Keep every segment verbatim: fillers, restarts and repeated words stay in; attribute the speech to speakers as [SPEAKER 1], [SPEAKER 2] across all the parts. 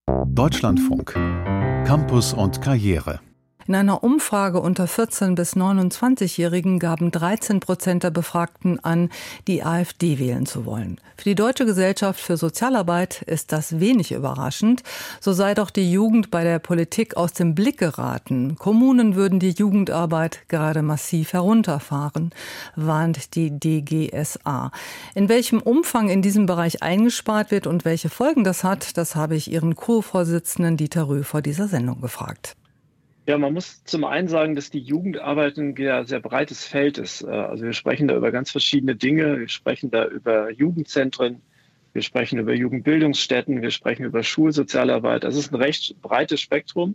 [SPEAKER 1] Deutschlandfunk. Campus und Karriere.
[SPEAKER 2] In einer Umfrage unter vierzehn- bis neunundzwanzigjährigen gaben dreizehn Prozent der Befragten an, die AfD wählen zu wollen. Für die Deutsche Gesellschaft für Sozialarbeit ist das wenig überraschend. So sei doch die Jugend bei der Politik aus dem Blick geraten. Kommunen würden die Jugendarbeit gerade massiv herunterfahren, warnt die D G S A. In welchem Umfang in diesem Bereich eingespart wird und welche Folgen das hat, das habe ich Ihren Co-Vorsitzenden Dieter Röhl vor dieser Sendung gefragt.
[SPEAKER 3] Ja, man muss zum einen sagen, dass die Jugendarbeit ein sehr breites Feld ist. Also wir sprechen da über ganz verschiedene Dinge. Wir sprechen da über Jugendzentren, wir sprechen über Jugendbildungsstätten, wir sprechen über Schulsozialarbeit. Das ist ein recht breites Spektrum.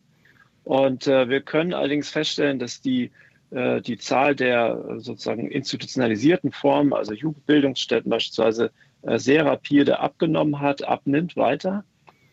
[SPEAKER 3] Und wir können allerdings feststellen, dass die, die Zahl der sozusagen institutionalisierten Formen, also Jugendbildungsstätten beispielsweise, sehr rapide abgenommen hat, abnimmt weiter,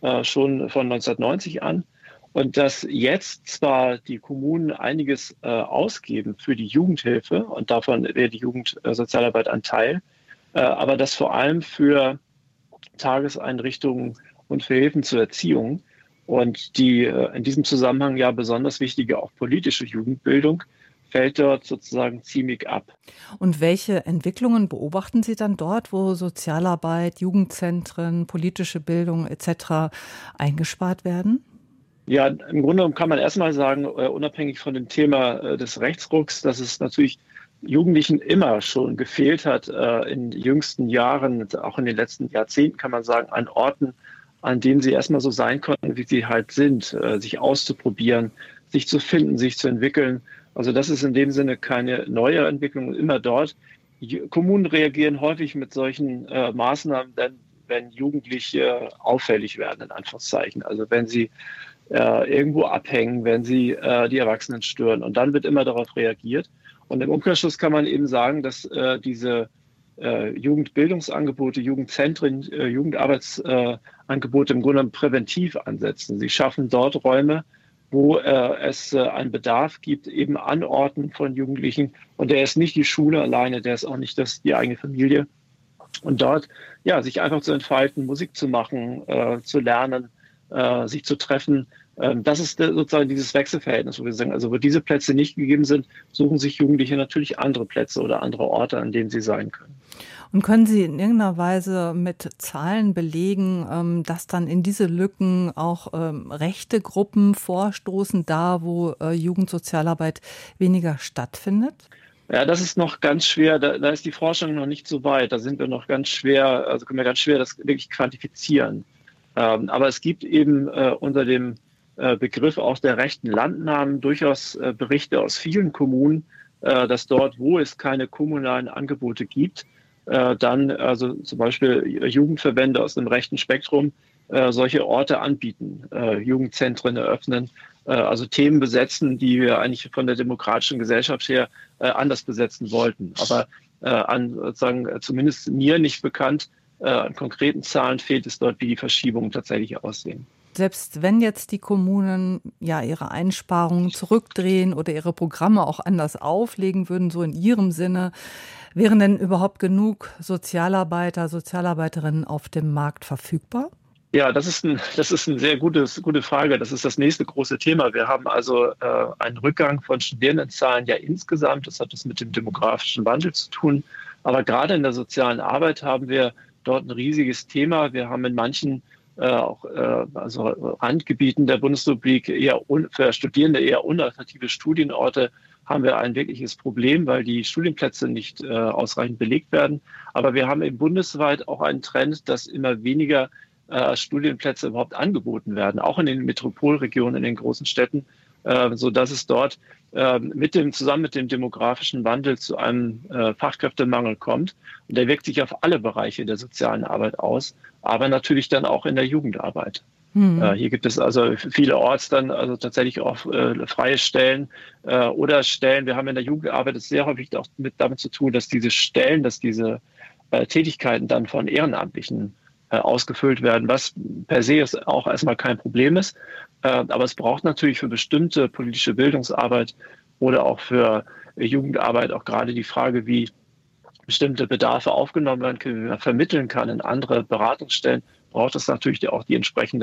[SPEAKER 3] schon von neunzehnhundertneunzig an. Und dass jetzt zwar die Kommunen einiges äh, ausgeben für die Jugendhilfe und davon wäre die Jugendsozialarbeit ein Teil, äh, aber das vor allem für Tageseinrichtungen und für Hilfen zur Erziehung und die äh, in diesem Zusammenhang ja besonders wichtige auch politische Jugendbildung fällt dort sozusagen ziemlich ab.
[SPEAKER 2] Und welche Entwicklungen beobachten Sie dann dort, wo Sozialarbeit, Jugendzentren, politische Bildung et cetera eingespart werden?
[SPEAKER 3] Ja, im Grunde genommen kann man erstmal sagen, uh, unabhängig von dem Thema uh, des Rechtsrucks, dass es natürlich Jugendlichen immer schon gefehlt hat, uh, in den jüngsten Jahren, auch in den letzten Jahrzehnten kann man sagen, an Orten, an denen sie erstmal so sein konnten, wie sie halt sind, uh, sich auszuprobieren, sich zu finden, sich zu entwickeln. Also das ist in dem Sinne keine neue Entwicklung, immer dort. Die Kommunen reagieren häufig mit solchen uh, Maßnahmen, denn wenn Jugendliche auffällig werden, in Anführungszeichen. Also wenn sie Äh, irgendwo abhängen, wenn sie äh, die Erwachsenen stören. Und dann wird immer darauf reagiert. Und im Umkehrschluss kann man eben sagen, dass äh, diese äh, Jugendbildungsangebote, Jugendzentren, äh, Jugendarbeitsangebote äh, im Grunde präventiv ansetzen. Sie schaffen dort Räume, wo äh, es äh, einen Bedarf gibt, eben an Orten von Jugendlichen. Und der ist nicht die Schule alleine, der ist auch nicht das, die eigene Familie. Und dort ja, sich einfach zu entfalten, Musik zu machen, äh, zu lernen, äh, sich zu treffen. Ähm, das ist äh, sozusagen dieses Wechselverhältnis, wo wir sagen, also wo diese Plätze nicht gegeben sind, suchen sich Jugendliche natürlich andere Plätze oder andere Orte, an denen sie sein können.
[SPEAKER 2] Und können Sie in irgendeiner Weise mit Zahlen belegen, ähm, dass dann in diese Lücken auch ähm, rechte Gruppen vorstoßen, da wo äh, Jugendsozialarbeit weniger stattfindet?
[SPEAKER 3] Ja, das ist noch ganz schwer, da, da ist die Forschung noch nicht so weit. Da sind wir noch ganz schwer, also können wir ganz schwer das wirklich quantifizieren. Ähm, aber es gibt eben äh, unter dem äh, Begriff auch der rechten Landnahmen durchaus äh, Berichte aus vielen Kommunen, äh, dass dort, wo es keine kommunalen Angebote gibt, äh, dann also zum Beispiel Jugendverbände aus dem rechten Spektrum äh, solche Orte anbieten, äh, Jugendzentren eröffnen, äh, also Themen besetzen, die wir eigentlich von der demokratischen Gesellschaft her äh, anders besetzen wollten. Aber äh, an sozusagen zumindest mir nicht bekannt, an konkreten Zahlen fehlt es dort, wie die Verschiebungen tatsächlich aussehen.
[SPEAKER 2] Selbst wenn jetzt die Kommunen ja ihre Einsparungen zurückdrehen oder ihre Programme auch anders auflegen würden, so in Ihrem Sinne, wären denn überhaupt genug Sozialarbeiter, Sozialarbeiterinnen auf dem Markt verfügbar?
[SPEAKER 3] Ja, das ist ein, das ist eine sehr gutes, gute Frage. Das ist das nächste große Thema. Wir haben also äh, einen Rückgang von Studierendenzahlen ja insgesamt. Das hat das mit dem demografischen Wandel zu tun. Aber gerade in der sozialen Arbeit haben wir dort ein riesiges Thema. Wir haben in manchen äh, auch äh, also Randgebieten der Bundesrepublik eher un, für Studierende eher unattraktive Studienorte haben wir ein wirkliches Problem, weil die Studienplätze nicht äh, ausreichend belegt werden. Aber wir haben eben bundesweit auch einen Trend, dass immer weniger äh, Studienplätze überhaupt angeboten werden, auch in den Metropolregionen, in den großen Städten, äh, so dass es dort äh, mit dem zusammen mit dem demografischen Wandel zu einem äh, Fachkräftemangel kommt. Und der wirkt sich auf alle Bereiche der sozialen Arbeit aus, aber natürlich dann auch in der Jugendarbeit. Mhm. Äh, hier gibt es also vielerorts dann also tatsächlich auch äh, freie Stellen äh, oder Stellen. Wir haben in der Jugendarbeit es sehr häufig auch mit damit zu tun, dass diese Stellen, dass diese äh, Tätigkeiten dann von Ehrenamtlichen äh, ausgefüllt werden, was per se ist auch erstmal kein Problem ist. Äh, aber es braucht natürlich für bestimmte politische Bildungsarbeit oder auch für äh, Jugendarbeit auch gerade die Frage, wie bestimmte Bedarfe aufgenommen werden können, wie man vermitteln kann in andere Beratungsstellen, braucht es natürlich auch die entsprechende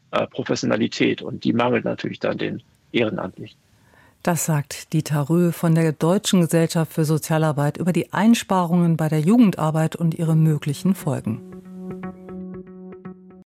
[SPEAKER 3] äh, Professionalität. Und die mangelt natürlich dann den Ehrenamtlichen.
[SPEAKER 2] Das sagt Dieter Röh von der Deutschen Gesellschaft für Sozialarbeit über die Einsparungen bei der Jugendarbeit und ihre möglichen Folgen.